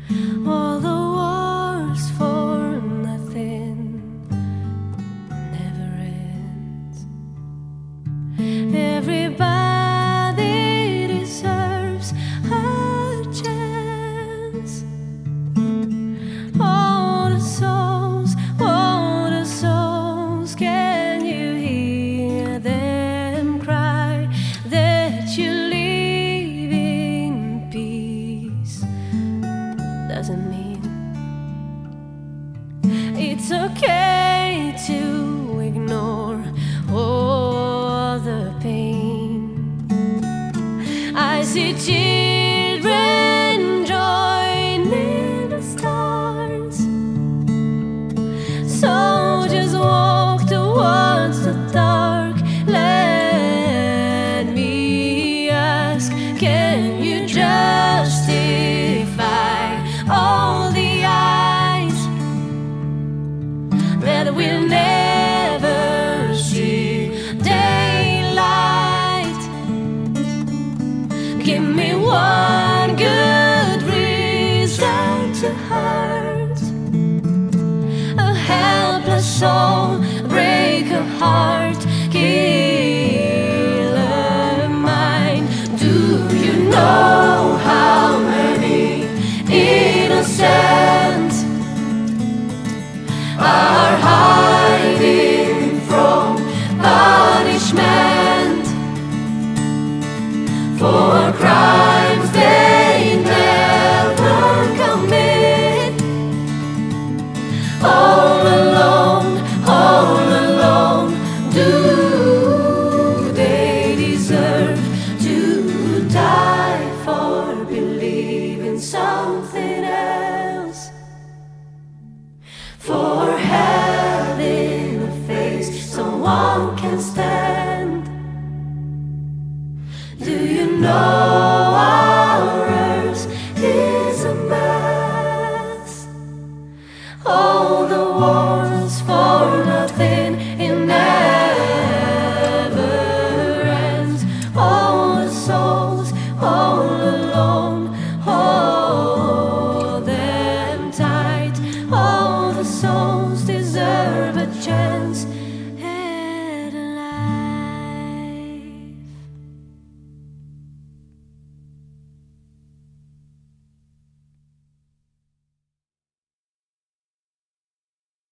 All the wars for nothing never ends. Everybody deserves a chance. All the souls, can you hear them cry that you live in peace? Doesn't mean it's okay to ignore all the pain. I see children joining the stars. Soldiers walk towards the dark. Let me ask, can you justify all the eyes that will never see daylight? Give me one good reason to hurt a helpless soul, break a heart, kill a mind. Do you know how many innocents are hiding from punishment for crimes they never commit? All alone, do they deserve to die for believing something?